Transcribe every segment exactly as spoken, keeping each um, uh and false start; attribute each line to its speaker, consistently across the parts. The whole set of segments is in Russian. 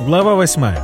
Speaker 1: Глава восьмая.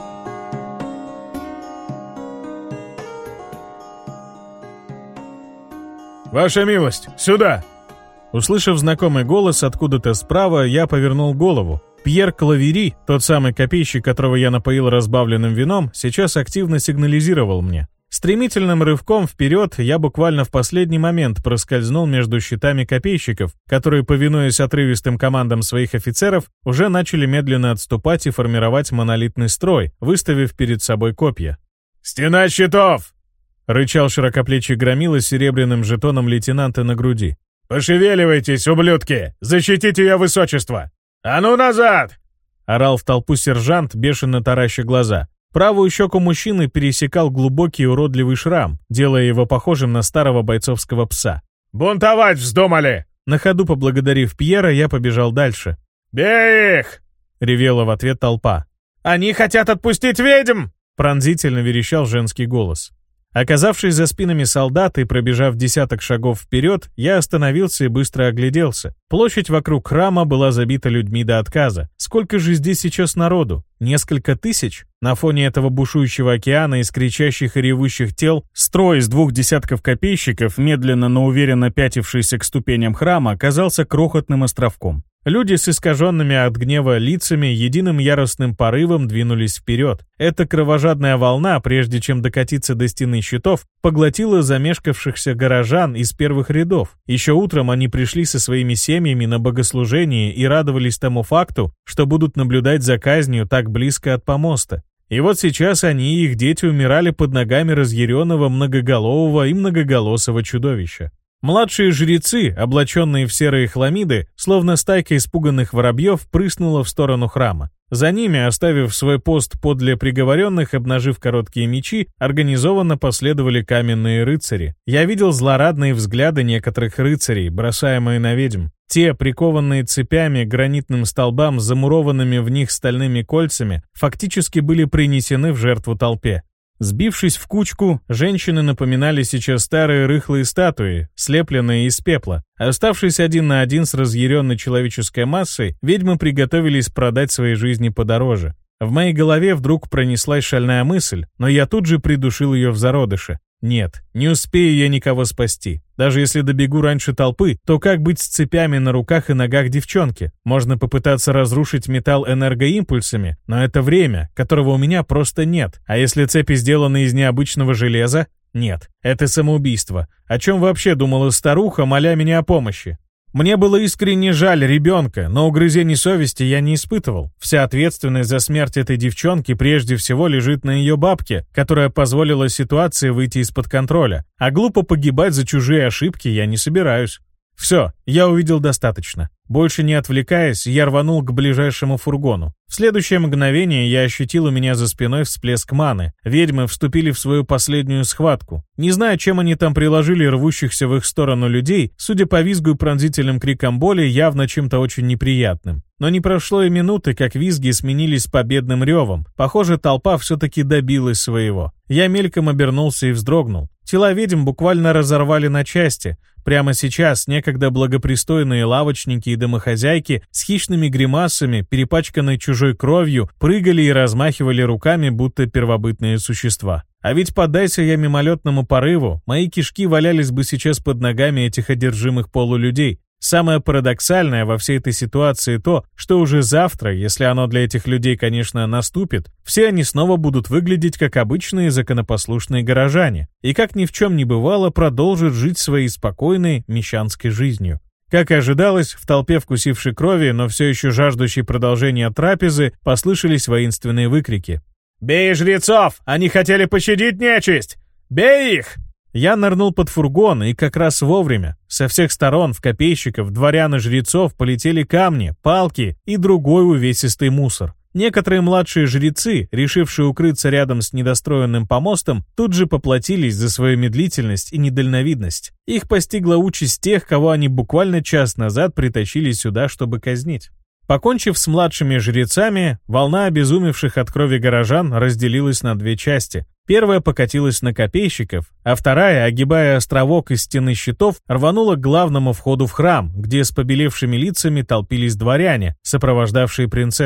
Speaker 1: «Ваша милость, сюда!» Услышав знакомый голос откуда-то справа, я повернул голову. Пьер Клавери, тот самый копейщик, которого я напоил разбавленным вином, сейчас активно сигнализировал мне. Стремительным рывком вперед я буквально в последний момент проскользнул между щитами копейщиков, которые, повинуясь отрывистым командам своих офицеров, уже начали медленно отступать и формировать монолитный строй, выставив перед собой копья. «Стена щитов!» — рычал широкоплечий громила с серебряным жетоном лейтенанта на груди. «Пошевеливайтесь, ублюдки! Защитите ее высочество! А ну назад!» — орал в толпу сержант, бешено тараща глаза. Правую щеку мужчины пересекал глубокий уродливый шрам, делая его похожим на старого бойцовского пса. «Бунтовать вздумали!» На ходу поблагодарив Пьера, я побежал дальше. «Бей их!» — ревела в ответ толпа. «Они хотят отпустить ведьм!» — пронзительно верещал женский голос. Оказавшись за спинами солдат и пробежав десяток шагов вперед, я остановился и быстро огляделся. Площадь вокруг храма была забита людьми до отказа. Сколько же здесь сейчас народу? Несколько тысяч? На фоне этого бушующего океана из кричащих и ревущих тел строй из двух десятков копейщиков, медленно, но уверенно пятившийся к ступеням храма, оказался крохотным островком. Люди с искаженными от гнева лицами единым яростным порывом двинулись вперед. Эта кровожадная волна, прежде чем докатиться до стены щитов, поглотила замешкавшихся горожан из первых рядов. Еще утром они пришли со своими семьями на богослужение и радовались тому факту, что будут наблюдать за казнью так близко от помоста. И вот сейчас они и их дети умирали под ногами разъяренного многоголового и многоголосого чудовища. Младшие жрецы, облаченные в серые хламиды, словно стайка испуганных воробьев, прыснула в сторону храма. За ними, оставив свой пост подле приговоренных, обнажив короткие мечи, организованно последовали каменные рыцари. Я видел злорадные взгляды некоторых рыцарей, бросаемые на ведьм. Те, прикованные цепями к гранитным столбам с замурованными в них стальными кольцами, фактически были принесены в жертву толпе. Сбившись в кучку, женщины напоминали сейчас старые рыхлые статуи, слепленные из пепла. Оставшись один на один с разъяренной человеческой массой, ведьмы приготовились продать свои жизни подороже. В моей голове вдруг пронеслась шальная мысль, но я тут же придушил ее в зародыше. Нет, не успею я никого спасти. Даже если добегу раньше толпы, то как быть с цепями на руках и ногах девчонки? Можно попытаться разрушить металл энергоимпульсами, но это время, которого у меня просто нет. А если цепи сделаны из необычного железа? Нет, это самоубийство. О чем вообще думала старуха, моля меня о помощи? Мне было искренне жаль ребенка, но угрызений совести я не испытывал. Вся ответственность за смерть этой девчонки прежде всего лежит на ее бабке, которая позволила ситуации выйти из-под контроля. А глупо погибать за чужие ошибки я не собираюсь. Все, я увидел достаточно. Больше не отвлекаясь, я рванул к ближайшему фургону. В следующее мгновение я ощутил у меня за спиной всплеск маны. Ведьмы вступили в свою последнюю схватку. Не знаю, чем они там приложили рвущихся в их сторону людей, судя по визгу и пронзительным крикам боли, явно чем-то очень неприятным. Но не прошло и минуты, как визги сменились победным ревом. Похоже, толпа все-таки добилась своего. Я мельком обернулся и вздрогнул. Тела ведьм буквально разорвали на части. Прямо сейчас некогда благопристойные лавочники и домохозяйки с хищными гримасами, перепачканной чужой кровью, прыгали и размахивали руками, будто первобытные существа. А ведь поддайся я мимолетному порыву, мои кишки валялись бы сейчас под ногами этих одержимых полулюдей. Самое парадоксальное во всей этой ситуации то, что уже завтра, если оно для этих людей, конечно, наступит, все они снова будут выглядеть как обычные законопослушные горожане и, как ни в чем не бывало, продолжат жить своей спокойной мещанской жизнью. Как и ожидалось, в толпе вкусившей крови, но все еще жаждущей продолжения трапезы, послышались воинственные выкрики. «Бей жрецов! Они хотели пощадить нечисть! Бей их!» Я нырнул под фургон, и как раз вовремя. Со всех сторон в копейщиков, дворян и жрецов полетели камни, палки и другой увесистый мусор. Некоторые младшие жрецы, решившие укрыться рядом с недостроенным помостом, тут же поплатились за свою медлительность и недальновидность. Их постигла участь тех, кого они буквально час назад притащили сюда, чтобы казнить. Покончив с младшими жрецами, волна обезумевших от крови горожан разделилась на две части. Первая покатилась на копейщиков, а вторая, огибая островок из стены щитов, рванула к главному входу в храм, где с побелевшими лицами толпились дворяне, сопровождавшие принцессу.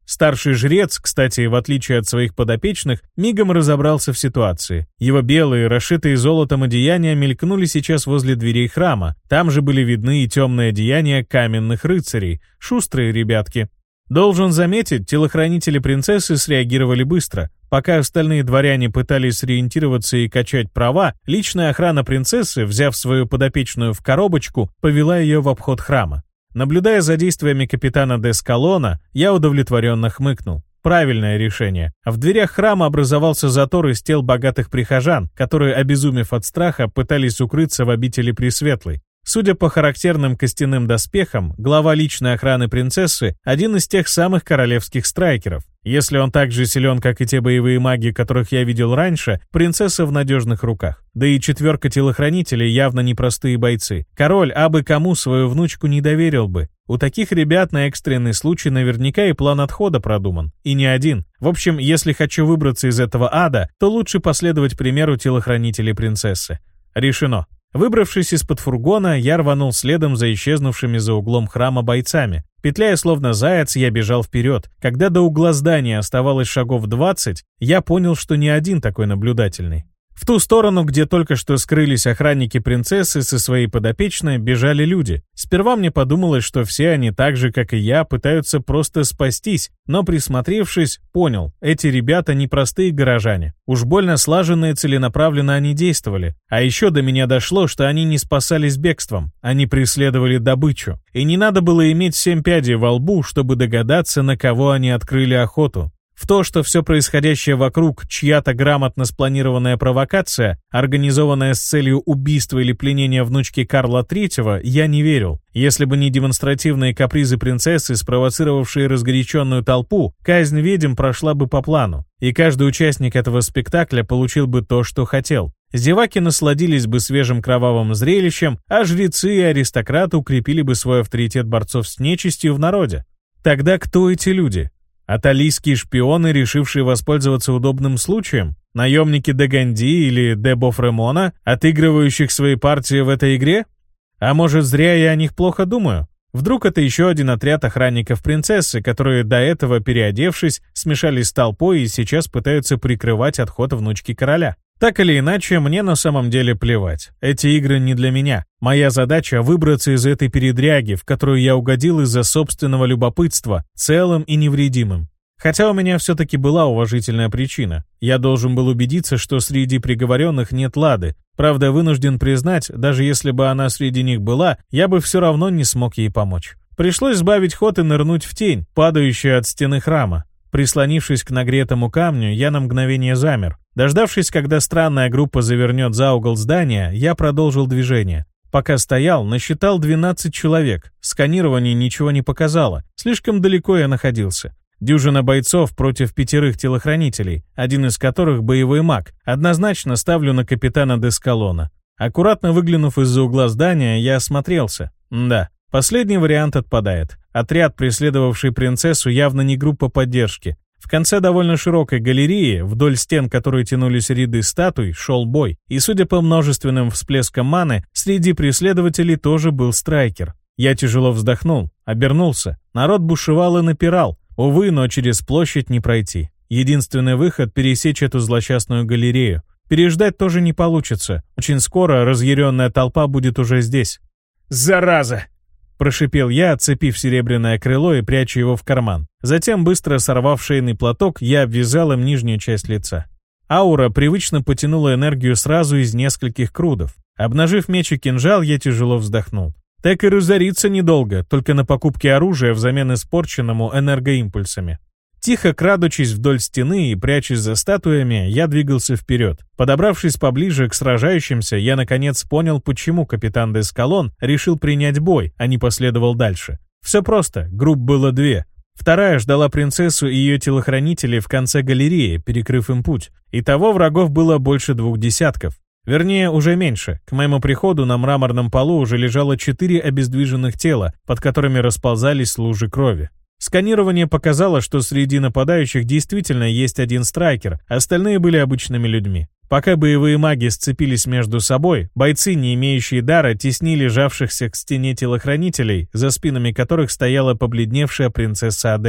Speaker 1: Старший жрец, кстати, в отличие от своих подопечных, мигом разобрался в ситуации. Его белые, расшитые золотом одеяния мелькнули сейчас возле дверей храма. Там же были видны и темные одеяния каменных рыцарей. Шустрые ребятки. Должен заметить, телохранители принцессы среагировали быстро. Пока остальные дворяне пытались сориентироваться и качать права, личная охрана принцессы, взяв свою подопечную в коробочку, повела ее в обход храма. Наблюдая за действиями капитана де Скалона, я удовлетворенно хмыкнул. Правильное решение. В дверях храма образовался затор из тел богатых прихожан, которые, обезумев от страха, пытались укрыться в обители Пресветлой. Судя по характерным костяным доспехам, глава личной охраны принцессы – один из тех самых королевских страйкеров. Если он так же силен, как и те боевые маги, которых я видел раньше, принцесса в надежных руках. Да и четверка телохранителей явно непростые бойцы. Король абы кому свою внучку не доверил бы. У таких ребят на экстренный случай наверняка и план отхода продуман. И не один. В общем, если хочу выбраться из этого ада, то лучше последовать примеру телохранителей принцессы. Решено. Выбравшись из-под фургона, я рванул следом за исчезнувшими за углом храма бойцами. Петляя словно заяц, я бежал вперед. Когда до угла здания оставалось шагов двадцать, я понял, что не один такой наблюдательный. В ту сторону, где только что скрылись охранники принцессы со своей подопечной, бежали люди. Сперва мне подумалось, что все они так же, как и я, пытаются просто спастись, но присмотревшись, понял, эти ребята не простые горожане. Уж больно слаженно и целенаправленно они действовали. А еще до меня дошло, что они не спасались бегством, они преследовали добычу. И не надо было иметь семь пядей во лбу, чтобы догадаться, на кого они открыли охоту. В то, что все происходящее вокруг чья-то грамотно спланированная провокация, организованная с целью убийства или пленения внучки Карла Третьего, я не верил. Если бы не демонстративные капризы принцессы, спровоцировавшие разгоряченную толпу, казнь ведьм прошла бы по плану, и каждый участник этого спектакля получил бы то, что хотел. Зеваки насладились бы свежим кровавым зрелищем, а жрецы и аристократы укрепили бы свой авторитет борцов с нечистью в народе. Тогда кто эти люди? Аталийские шпионы, решившие воспользоваться удобным случаем? Наемники де Ганди или де Бофремона, отыгрывающих свои партии в этой игре? А может, зря я о них плохо думаю? Вдруг это еще один отряд охранников принцессы, которые до этого, переодевшись, смешались с толпой и сейчас пытаются прикрывать отход внучки короля? Так или иначе, мне на самом деле плевать. Эти игры не для меня. Моя задача — выбраться из этой передряги, в которую я угодил из-за собственного любопытства, целым и невредимым. Хотя у меня все-таки была уважительная причина. Я должен был убедиться, что среди приговоренных нет Лады. Правда, вынужден признать, даже если бы она среди них была, я бы все равно не смог ей помочь. Пришлось сбавить ход и нырнуть в тень, падающую от стены храма. Прислонившись к нагретому камню, я на мгновение замер. Дождавшись, когда странная группа завернет за угол здания, я продолжил движение. Пока стоял, насчитал двенадцать человек. Сканирование ничего не показало. Слишком далеко я находился. Дюжина бойцов против пятерых телохранителей, один из которых боевой маг. Однозначно ставлю на капитана де Скалона. Аккуратно выглянув из-за угла здания, я осмотрелся. Да, последний вариант отпадает. Отряд, преследовавший принцессу, явно не группа поддержки. В конце довольно широкой галереи, вдоль стен которой тянулись ряды статуй, шел бой. И, судя по множественным всплескам маны, среди преследователей тоже был страйкер. Я тяжело вздохнул, обернулся. Народ бушевал и напирал. Увы, но через площадь не пройти. Единственный выход — пересечь эту злосчастную галерею. Переждать тоже не получится. Очень скоро разъяренная толпа будет уже здесь. «Зараза!» — прошипел я, отцепив серебряное крыло и пряча его в карман. Затем, быстро сорвав шейный платок, я обвязал им нижнюю часть лица. Аура привычно потянула энергию сразу из нескольких крудов. Обнажив меч и кинжал, я тяжело вздохнул. Так и разориться недолго, только на покупке оружия взамен испорченному энергоимпульсами. Тихо крадучись вдоль стены и прячась за статуями, я двигался вперед. Подобравшись поближе к сражающимся, я наконец понял, почему капитан де Скалон решил принять бой, а не последовал дальше. Все просто, групп было две. Вторая ждала принцессу и ее телохранителей в конце галереи, перекрыв им путь. Итого врагов было больше двух десятков. Вернее, уже меньше. К моему приходу на мраморном полу уже лежало четыре обездвиженных тела, под которыми расползались лужи крови. Сканирование показало, что среди нападающих действительно есть один страйкер, остальные были обычными людьми. Пока боевые маги сцепились между собой, бойцы, не имеющие дара, теснили жавшихся к стене телохранителей, за спинами которых стояла побледневшая принцесса Адель.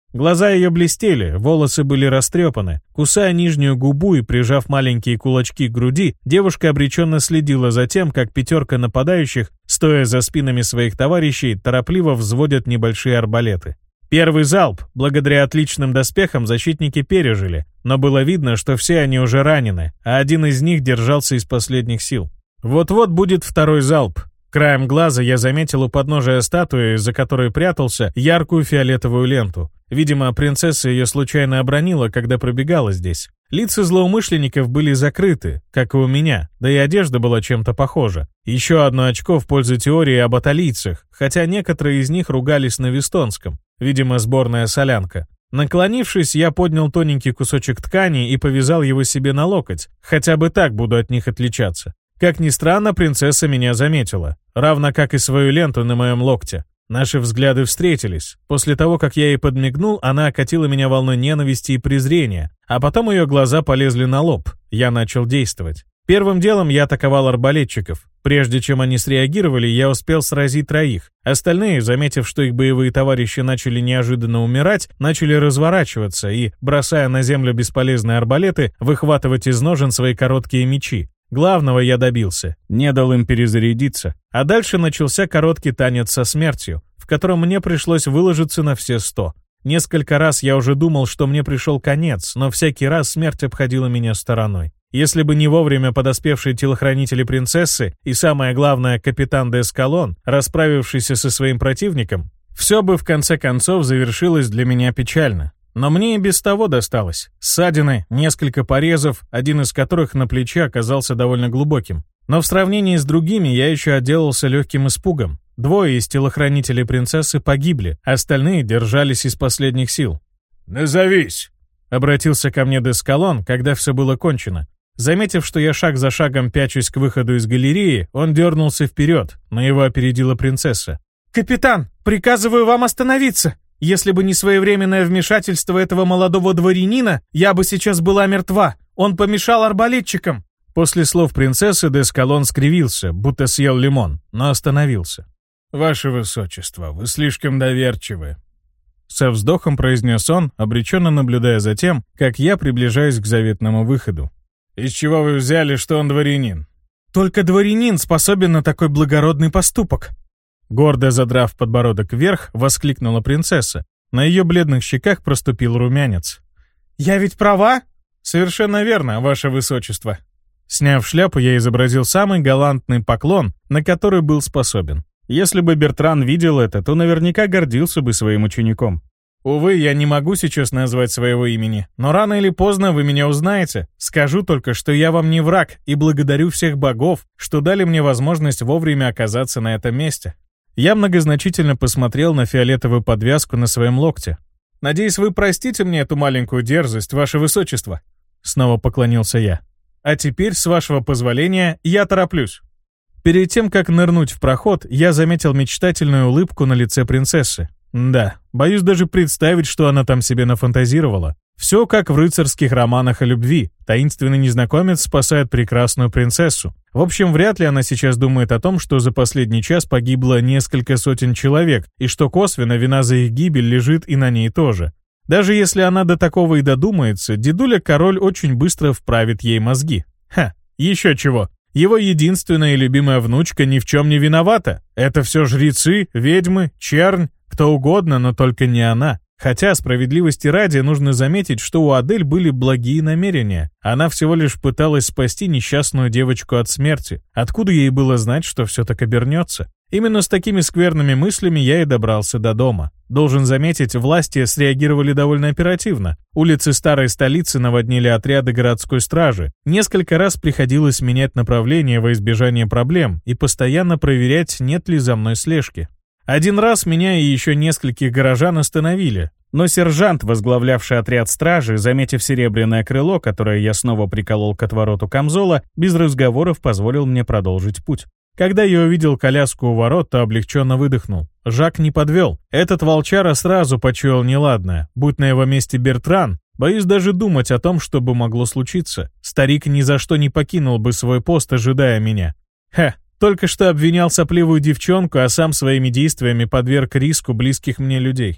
Speaker 1: Глаза ее блестели, волосы были растрепаны. Кусая нижнюю губу и прижав маленькие кулачки к груди, девушка обреченно следила за тем, как пятерка нападающих, стоя за спинами своих товарищей, торопливо взводят небольшие арбалеты. Первый залп, благодаря отличным доспехам, защитники пережили, но было видно, что все они уже ранены, а один из них держался из последних сил. Вот-вот будет второй залп. Краем глаза я заметил у подножия статуи, за которой прятался, яркую фиолетовую ленту. Видимо, принцесса ее случайно обронила, когда пробегала здесь. Лица злоумышленников были закрыты, как и у меня, да и одежда была чем-то похожа. Еще одно очко в пользу теории об аталийцах, хотя некоторые из них ругались на вестонском. Видимо, сборная солянка. Наклонившись, я поднял тоненький кусочек ткани и повязал его себе на локоть. Хотя бы так буду от них отличаться. Как ни странно, принцесса меня заметила, равно как и свою ленту на моем локте. Наши взгляды встретились. После того, как я ей подмигнул, она окатила меня волной ненависти и презрения, а потом ее глаза полезли на лоб. Я начал действовать. Первым делом я атаковал арбалетчиков. Прежде чем они среагировали, я успел сразить троих. Остальные, заметив, что их боевые товарищи начали неожиданно умирать, начали разворачиваться и, бросая на землю бесполезные арбалеты, выхватывать из ножен свои короткие мечи. Главного я добился, не дал им перезарядиться. А дальше начался короткий танец со смертью, в котором мне пришлось выложиться на все сто. Несколько раз я уже думал, что мне пришел конец, но всякий раз смерть обходила меня стороной. Если бы не вовремя подоспевшие телохранители принцессы и, самое главное, капитан де Эскалон, расправившийся со своим противником, все бы в конце концов завершилось для меня печально. Но мне и без того досталось. Ссадины, несколько порезов, один из которых на плече оказался довольно глубоким. Но в сравнении с другими я еще отделался легким испугом. Двое из телохранителей принцессы погибли, остальные держались из последних сил. «Назовись!» — обратился ко мне де Эскалон, когда все было кончено. Заметив, что я шаг за шагом пячусь к выходу из галереи, он дернулся вперед, но его опередила принцесса. «Капитан, приказываю вам остановиться! Если бы не своевременное вмешательство этого молодого дворянина, я бы сейчас была мертва. Он помешал арбалетчикам!» После слов принцессы де Эскалон скривился, будто съел лимон, но остановился. «Ваше высочество, вы слишком доверчивы», — со вздохом произнес он, обреченно наблюдая за тем, как я приближаюсь к заветному выходу. «Из чего вы взяли, что он дворянин?» «Только дворянин способен на такой благородный поступок», — гордо задрав подбородок вверх, воскликнула принцесса. На ее бледных щеках проступил румянец. «Я ведь права?» «Совершенно верно, ваше высочество». Сняв шляпу, я изобразил самый галантный поклон, на который был способен. Если бы Бертран видел это, то наверняка гордился бы своим учеником. «Увы, я не могу сейчас назвать своего имени, но рано или поздно вы меня узнаете. Скажу только, что я вам не враг, и благодарю всех богов, что дали мне возможность вовремя оказаться на этом месте». Я многозначительно посмотрел на фиолетовую подвязку на своем локте. «Надеюсь, вы простите мне эту маленькую дерзость, ваше высочество?» Снова поклонился я. «А теперь, с вашего позволения, я тороплюсь». Перед тем, как нырнуть в проход, я заметил мечтательную улыбку на лице принцессы. Да, боюсь даже представить, что она там себе нафантазировала. Все как в рыцарских романах о любви. Таинственный незнакомец спасает прекрасную принцессу. В общем, вряд ли она сейчас думает о том, что за последний час погибло несколько сотен человек, и что косвенно вина за их гибель лежит и на ней тоже. Даже если она до такого и додумается, дедуля-король очень быстро вправит ей мозги. Ха, еще чего. Его единственная и любимая внучка ни в чем не виновата. Это все жрецы, ведьмы, чернь, кто угодно, но только не она. Хотя, справедливости ради, нужно заметить, что у Адель были благие намерения. Она всего лишь пыталась спасти несчастную девочку от смерти. Откуда ей было знать, что все так обернется? Именно с такими скверными мыслями я и добрался до дома. Должен заметить, власти среагировали довольно оперативно. Улицы старой столицы наводнили отряды городской стражи. Несколько раз приходилось менять направление во избежание проблем и постоянно проверять, нет ли за мной слежки. Один раз меня и еще нескольких горожан остановили, но сержант, возглавлявший отряд стражи, заметив серебряное крыло, которое я снова приколол к отвороту камзола, без разговоров позволил мне продолжить путь. Когда я увидел коляску у ворот, то облегченно выдохнул. Жак не подвел. Этот волчара сразу почуял неладное. Будь на его месте Бертран, боюсь даже думать о том, что бы могло случиться. Старик ни за что не покинул бы свой пост, ожидая меня. Ха! Только что обвинял сопливую девчонку, а сам своими действиями подверг риску близких мне людей.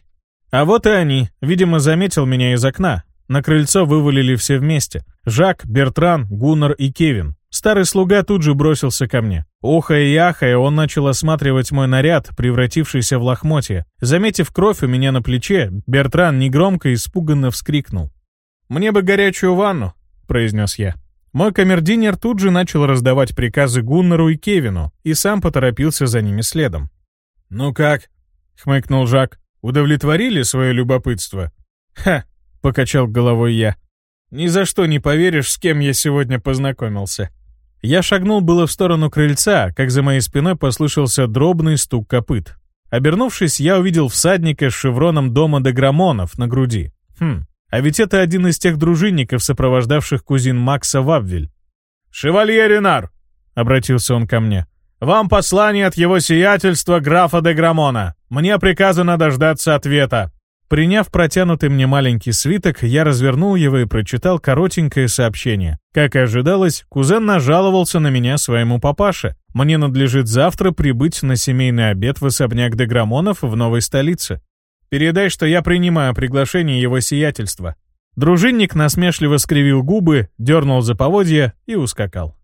Speaker 1: А вот и они. Видимо, заметил меня из окна. На крыльцо вывалили все вместе. Жак, Бертран, Гуннар и Кевин. Старый слуга тут же бросился ко мне. Охая и ахая, он начал осматривать мой наряд, превратившийся в лохмотья. Заметив кровь у меня на плече, Бертран негромко и испуганно вскрикнул. «Мне бы горячую ванну», — произнес я. Мой камердинер тут же начал раздавать приказы Гуннару и Кевину, и сам поторопился за ними следом. «Ну как?» — хмыкнул Жак. «Удовлетворили свое любопытство?» «Ха!» — покачал головой я. «Ни за что не поверишь, с кем я сегодня познакомился». Я шагнул было в сторону крыльца, как за моей спиной послышался дробный стук копыт. Обернувшись, я увидел всадника с шевроном дома де Грамонов на груди. Хм, а ведь это один из тех дружинников, сопровождавших кузин Макса в Абвель. «Шевалье Ренар!» — обратился он ко мне. «Вам послание от его сиятельства графа де Грамона. Мне приказано дождаться ответа». Приняв протянутый мне маленький свиток, я развернул его и прочитал коротенькое сообщение. Как и ожидалось, кузен нажаловался на меня своему папаше. Мне надлежит завтра прибыть на семейный обед в особняк де Грамонов в новой столице. Передай, что я принимаю приглашение его сиятельства. Дружинник насмешливо скривил губы, дернул за поводья и ускакал.